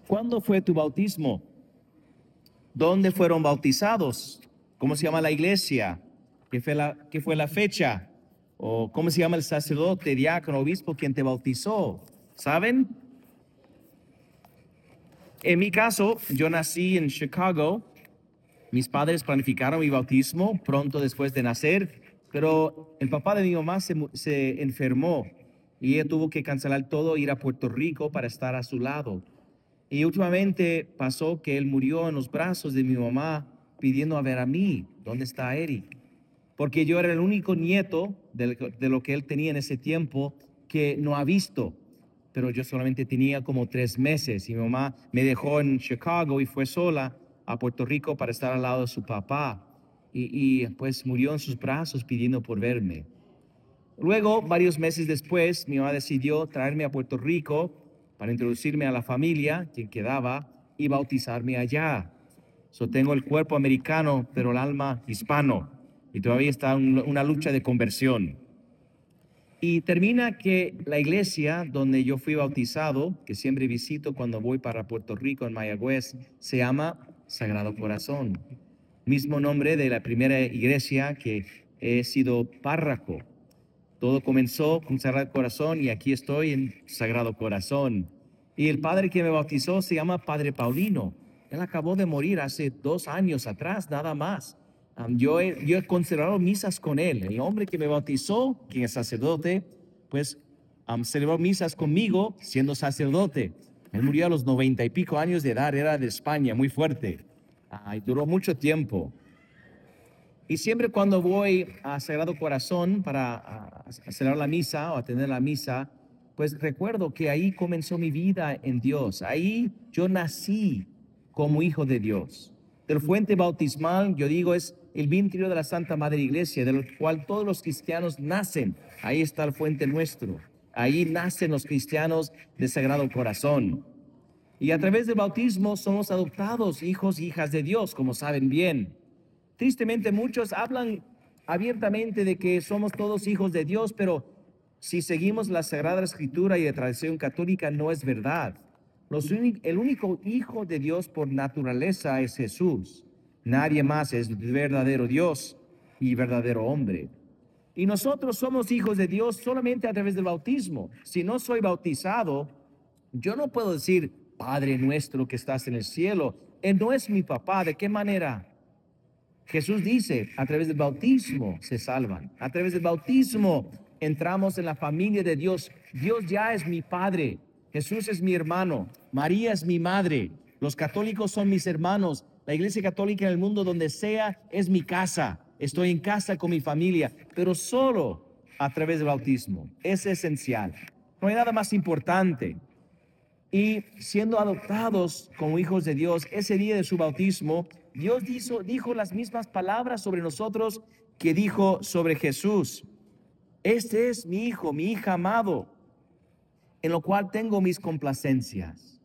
¿Cuándo fue tu bautismo? ¿Dónde fueron bautizados? ¿Cómo se llama la iglesia? ¿Qué fue la fecha? ¿O cómo se llama el sacerdote, diácono, obispo quien te bautizó? ¿Saben? En mi caso, yo nací en Chicago. Mis padres planificaron mi bautismo pronto después de nacer, pero el papá de mi mamá se enfermó y ella tuvo que cancelar todo, ir a Puerto Rico para estar a su lado. Y últimamente pasó que él murió en los brazos de mi mamá pidiendo a ver a mí, ¿dónde está Eric? Porque yo era el único nieto de lo que él tenía en ese tiempo que no ha visto. Pero yo solamente tenía como 3 meses y mi mamá me dejó en Chicago y fue sola a Puerto Rico para estar al lado de su papá. Pues murió en sus brazos pidiendo por verme. Luego, varios meses después, mi mamá decidió traerme a Puerto Rico para introducirme a la familia, quien quedaba, y bautizarme allá. Tengo el cuerpo americano, pero el alma hispano. Y todavía está una lucha de conversión. Y termina que la iglesia donde yo fui bautizado, que siempre visito cuando voy para Puerto Rico, en Mayagüez, se llama Sagrado Corazón. Mismo nombre de la primera iglesia que he sido párroco. Todo comenzó con Sagrado Corazón y aquí estoy en Sagrado Corazón. Y el padre que me bautizó se llama Padre Paulino. Él acabó de morir hace 2 años atrás, nada más. Yo he considerado misas con él. El hombre que me bautizó, quien es sacerdote, pues celebró misas conmigo siendo sacerdote. Él murió a los 90 y pico años de edad, era de España, muy fuerte. Y duró mucho tiempo. Y siempre cuando voy a Sagrado Corazón para celebrar la misa o atender la misa, pues recuerdo que ahí comenzó mi vida en Dios. Ahí yo nací como hijo de Dios. Del fuente bautismal, yo digo, es el vientre de la Santa Madre Iglesia, del cual todos los cristianos nacen. Ahí está el fuente nuestro. Ahí nacen los cristianos de Sagrado Corazón. Y a través del bautismo somos adoptados hijos y hijas de Dios, como saben bien. Tristemente muchos hablan abiertamente de que somos todos hijos de Dios, pero si seguimos la Sagrada Escritura y la tradición católica no es verdad. El único hijo de Dios por naturaleza es Jesús. Nadie más es verdadero Dios y verdadero hombre. Y nosotros somos hijos de Dios solamente a través del bautismo. Si no soy bautizado, yo no puedo decir, Padre nuestro que estás en el cielo. Él no es mi papá. ¿De qué manera? Jesús dice, a través del bautismo se salvan. A través del bautismo entramos en la familia de Dios. Dios ya es mi Padre. Jesús es mi hermano. María es mi madre. Los católicos son mis hermanos. La iglesia católica en el mundo donde sea es mi casa. Estoy en casa con mi familia, pero solo a través del bautismo. Es esencial. No hay nada más importante. Y siendo adoptados como hijos de Dios, ese día de su bautismo, Dios dijo las mismas palabras sobre nosotros que dijo sobre Jesús. Este es mi hijo, mi hija amado, en lo cual tengo mis complacencias.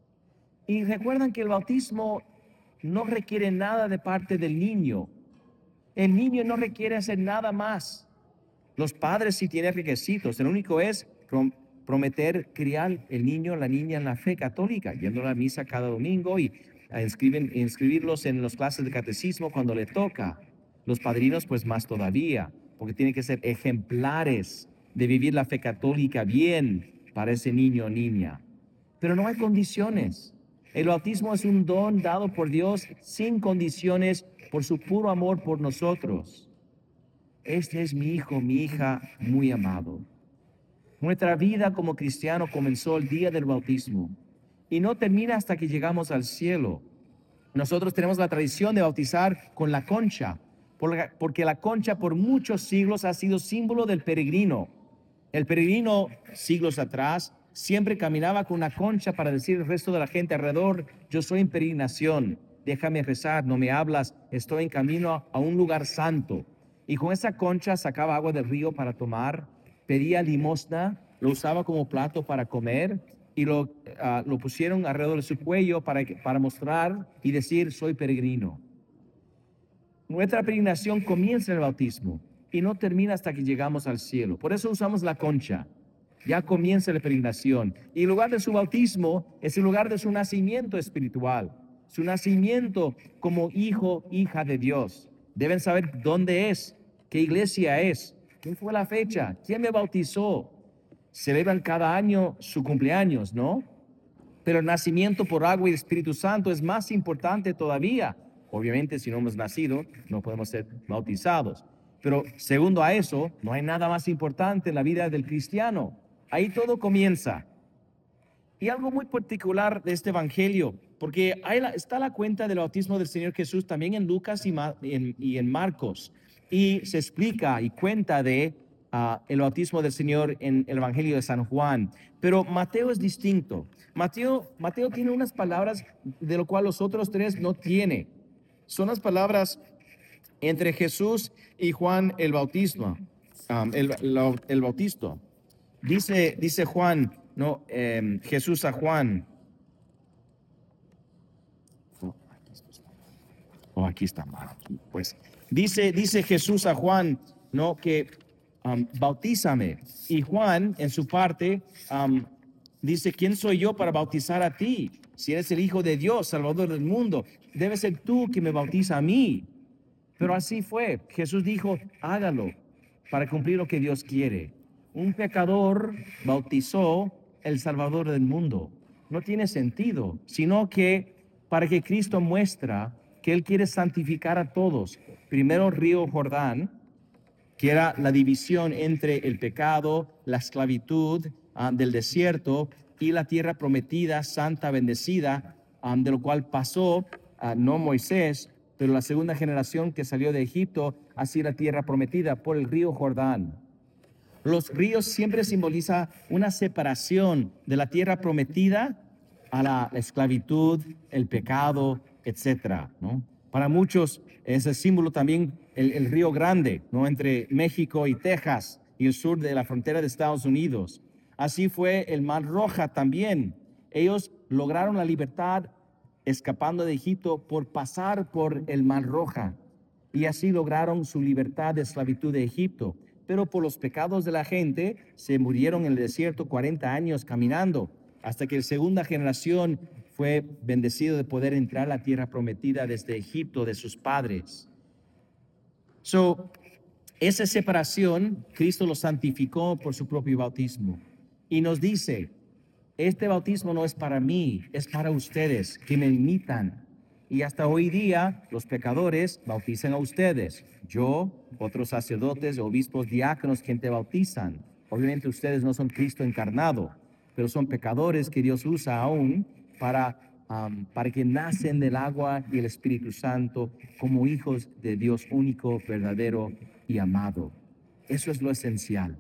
Y recuerdan que el bautismo no requiere nada de parte del niño. El niño no requiere hacer nada más. Los padres sí tienen requisitos. El único es prometer criar el niño o la niña en la fe católica, yendo a la misa cada domingo y inscribirlos en las clases de catecismo cuando le toca. Los padrinos, pues más todavía, porque tienen que ser ejemplares de vivir la fe católica bien para ese niño o niña. Pero no hay condiciones. El bautismo es un don dado por Dios sin condiciones por su puro amor por nosotros. Este es mi hijo, mi hija muy amado. Nuestra vida como cristiano comenzó el día del bautismo y no termina hasta que llegamos al cielo. Nosotros tenemos la tradición de bautizar con la concha, porque la concha por muchos siglos ha sido símbolo del peregrino. El peregrino, siglos atrás, siempre caminaba con una concha para decir al resto de la gente alrededor, yo soy en peregrinación, déjame rezar, no me hablas, estoy en camino a un lugar santo. Y con esa concha sacaba agua del río para tomar, pedía limosna, lo usaba como plato para comer y lo pusieron alrededor de su cuello para mostrar y decir, soy peregrino. Nuestra peregrinación comienza en el bautismo y no termina hasta que llegamos al cielo. Por eso usamos la concha. Ya comienza la peregrinación. Y el lugar de su bautismo es el lugar de su nacimiento espiritual, su nacimiento como hijo, hija de Dios. Deben saber dónde es, qué iglesia es, quién fue la fecha, quién me bautizó. Celebran cada año su cumpleaños, ¿no? Pero el nacimiento por agua y Espíritu Santo es más importante todavía. Obviamente, si no hemos nacido, no podemos ser bautizados. Pero segundo a eso, no hay nada más importante en la vida del cristiano. Ahí todo comienza. Y algo muy particular de este evangelio, porque está la cuenta del bautismo del Señor Jesús también en Lucas y en Marcos. Y se explica y cuenta de el bautismo del Señor en el evangelio de San Juan. Pero Mateo es distinto. Mateo tiene unas palabras de lo cual los otros tres no tienen. Son las palabras entre Jesús y Juan el Bautismo. El Bautisto. Dice Juan, no, Jesús a Juan. Aquí está mal. Pues dice Jesús a Juan, no, que bautízame. Y Juan, en su parte, dice, ¿quién soy yo para bautizar a ti? Si eres el Hijo de Dios, Salvador del mundo, debe ser tú que me bautiza a mí. Pero así fue. Jesús dijo, hágalo para cumplir lo que Dios quiere. Un pecador bautizó el Salvador del mundo. No tiene sentido, sino que para que Cristo muestra que Él quiere santificar a todos. Primero río Jordán, que era la división entre el pecado, la esclavitud del desierto y la tierra prometida, santa, bendecida, de lo cual pasó no Moisés, pero la segunda generación que salió de Egipto hacia la tierra prometida por el río Jordán. Los ríos siempre simbolizan una separación de la tierra prometida a la esclavitud, el pecado, etcétera, ¿no? Para muchos es el símbolo también el Río Grande, ¿no? Entre México y Texas y el sur de la frontera de Estados Unidos. Así fue el Mar Roja también. Ellos lograron la libertad escapando de Egipto por pasar por el Mar Roja y así lograron su libertad de esclavitud de Egipto. Pero por los pecados de la gente se murieron en el desierto 40 años caminando hasta que la segunda generación fue bendecido de poder entrar a la tierra prometida desde Egipto de sus padres. Esa separación, Cristo lo santificó por su propio bautismo. Y nos dice, este bautismo no es para mí, es para ustedes que me imitan. Y hasta hoy día los pecadores bautizan a ustedes. Yo, otros sacerdotes, obispos, diáconos, quien te bautizan. Obviamente ustedes no son Cristo encarnado, pero son pecadores que Dios usa aún para que nacen del agua y el Espíritu Santo como hijos de Dios único, verdadero y amado. Eso es lo esencial.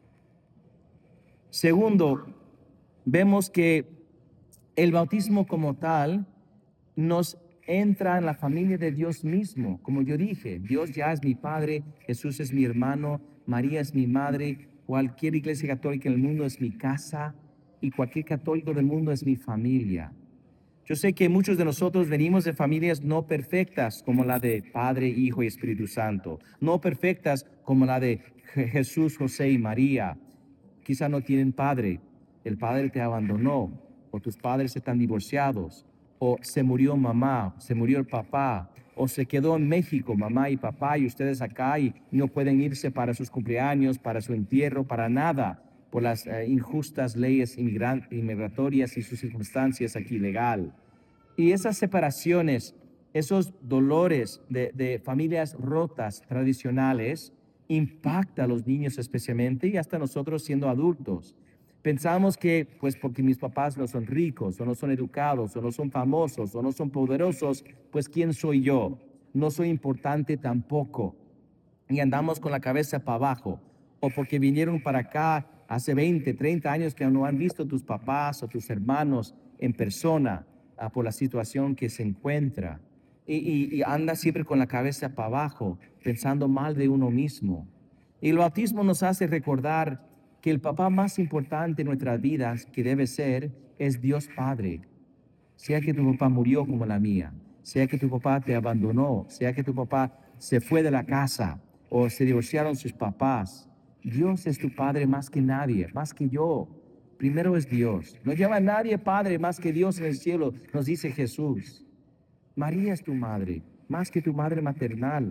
Segundo, vemos que el bautismo como tal nos entra en la familia de Dios mismo. Como yo dije, Dios ya es mi Padre, Jesús es mi hermano, María es mi madre, cualquier iglesia católica en el mundo es mi casa y cualquier católico del mundo es mi familia. Yo sé que muchos de nosotros venimos de familias no perfectas como la de Padre, Hijo y Espíritu Santo, no perfectas como la de Jesús, José y María. Quizá no tienen padre, el padre te abandonó, o tus padres están divorciados, o se murió mamá, se murió el papá, o se quedó en México mamá y papá y ustedes acá y no pueden irse para sus cumpleaños, para su entierro, para nada, por las injustas leyes inmigratorias y sus circunstancias aquí legal. Y esas separaciones, esos dolores de familias rotas tradicionales, impacta a los niños especialmente y hasta nosotros siendo adultos. Pensamos que, pues porque mis papás no son ricos, o no son educados, o no son famosos, o no son poderosos, pues ¿quién soy yo? No soy importante tampoco. Y andamos con la cabeza para abajo. O porque vinieron para acá hace 20, 30 años que no han visto tus papás o tus hermanos en persona por la situación que se encuentra. Y anda siempre con la cabeza para abajo, pensando mal de uno mismo. Y el bautismo nos hace recordar que el papá más importante en nuestras vidas, que debe ser, es Dios Padre. Sea que tu papá murió como la mía, sea que tu papá te abandonó, sea que tu papá se fue de la casa o se divorciaron sus papás. Dios es tu Padre más que nadie, más que yo. Primero es Dios. No llama a nadie Padre más que Dios en el cielo, nos dice Jesús. María es tu madre, más que tu madre maternal.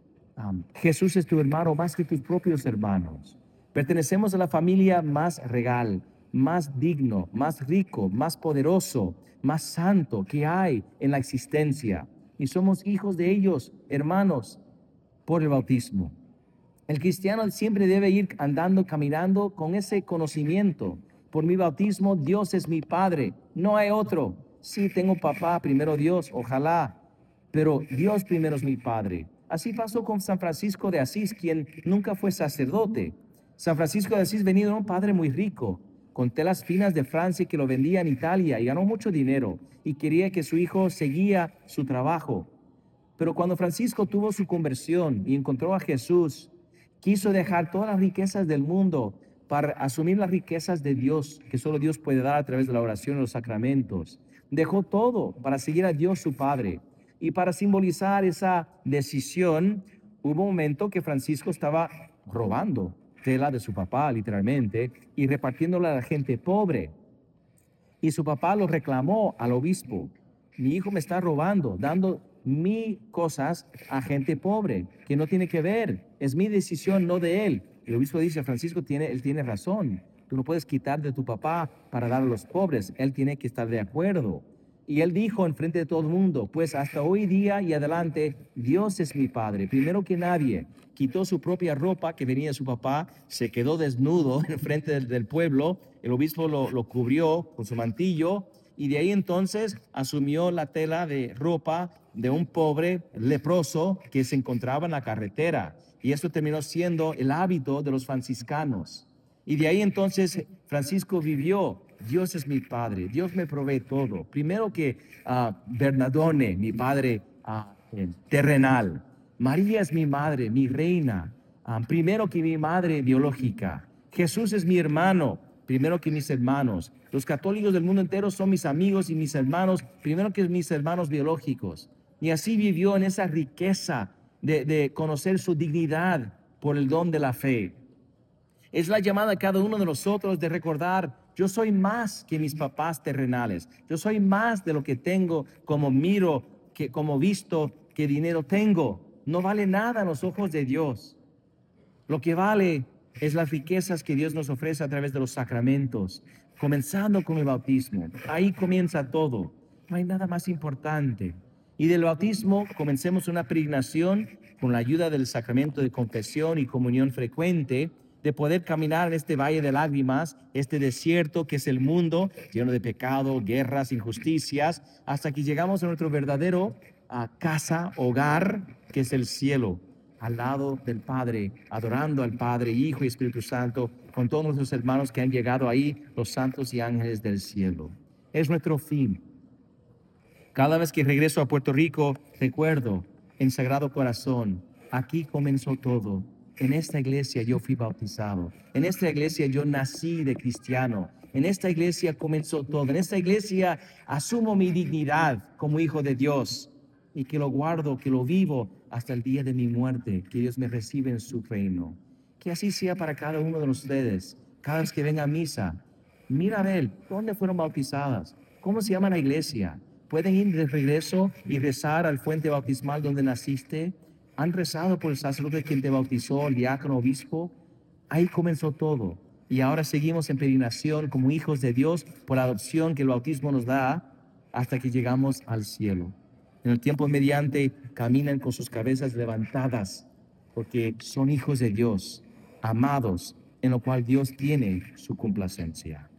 Jesús es tu hermano más que tus propios hermanos. Pertenecemos a la familia más regal, más digno, más rico, más poderoso, más santo que hay en la existencia. Y somos hijos de ellos, hermanos, por el bautismo. El cristiano siempre debe ir andando, caminando con ese conocimiento. Por mi bautismo, Dios es mi Padre, no hay otro. Sí, tengo papá, primero Dios, ojalá, pero Dios primero es mi Padre. Así pasó con San Francisco de Asís, quien nunca fue sacerdote. San Francisco de Asís venía de un padre muy rico, con telas finas de Francia que lo vendía en Italia y ganó mucho dinero y quería que su hijo seguía su trabajo. Pero cuando Francisco tuvo su conversión y encontró a Jesús, quiso dejar todas las riquezas del mundo para asumir las riquezas de Dios, que solo Dios puede dar a través de la oración y los sacramentos. Dejó todo para seguir a Dios su Padre. Y para simbolizar esa decisión, hubo un momento que Francisco estaba robando tela de su papá, literalmente, y repartiéndola a la gente pobre. Y su papá lo reclamó al obispo. Mi hijo me está robando, dando mis cosas a gente pobre, que no tiene que ver. Es mi decisión, no de él. El obispo dice, Francisco, él tiene razón. Tú no puedes quitar de tu papá para dar a los pobres. Él tiene que estar de acuerdo. Y él dijo en frente de todo el mundo, pues hasta hoy día y adelante, Dios es mi Padre, primero que nadie. Quitó su propia ropa que venía de su papá, se quedó desnudo en frente del pueblo, el obispo lo cubrió con su mantillo y de ahí entonces asumió la tela de ropa de un pobre leproso que se encontraba en la carretera. Y esto terminó siendo el hábito de los franciscanos. Y de ahí entonces Francisco vivió, Dios es mi Padre, Dios me provee todo. Primero que Bernardone, mi padre terrenal. María es mi madre, mi reina. Primero que mi madre biológica. Jesús es mi hermano, primero que mis hermanos. Los católicos del mundo entero son mis amigos y mis hermanos, primero que mis hermanos biológicos. Y así vivió en esa riqueza de conocer su dignidad por el don de la fe. Es la llamada a cada uno de nosotros de recordar, yo soy más que mis papás terrenales. Yo soy más de lo que tengo, como miro, que como visto, que dinero tengo. No vale nada a los ojos de Dios. Lo que vale es las riquezas que Dios nos ofrece a través de los sacramentos, comenzando con el bautismo. Ahí comienza todo. No hay nada más importante. Y del bautismo comencemos una peregrinación con la ayuda del sacramento de confesión y comunión frecuente, de poder caminar en este valle de lágrimas, este desierto que es el mundo, lleno de pecado, guerras, injusticias, hasta que llegamos a nuestro verdadero casa, hogar, que es el cielo, al lado del Padre, adorando al Padre, Hijo y Espíritu Santo, con todos nuestros hermanos que han llegado ahí, los santos y ángeles del cielo. Es nuestro fin. Cada vez que regreso a Puerto Rico, recuerdo en Sagrado Corazón, aquí comenzó todo. En esta iglesia yo fui bautizado. En esta iglesia yo nací de cristiano. En esta iglesia comenzó todo. En esta iglesia asumo mi dignidad como hijo de Dios y que lo guardo, que lo vivo hasta el día de mi muerte, que Dios me recibe en su reino. Que así sea para cada uno de ustedes. Cada vez que venga a misa, mira a ver dónde fueron bautizadas, cómo se llama la iglesia. Pueden ir de regreso y rezar al fuente bautismal donde naciste. Han rezado por el sacerdote quien te bautizó, el diácono, obispo. Ahí comenzó todo. Y ahora seguimos en peregrinación como hijos de Dios por la adopción que el bautismo nos da hasta que llegamos al cielo. En el tiempo mediante caminan con sus cabezas levantadas porque son hijos de Dios, amados, en lo cual Dios tiene su complacencia.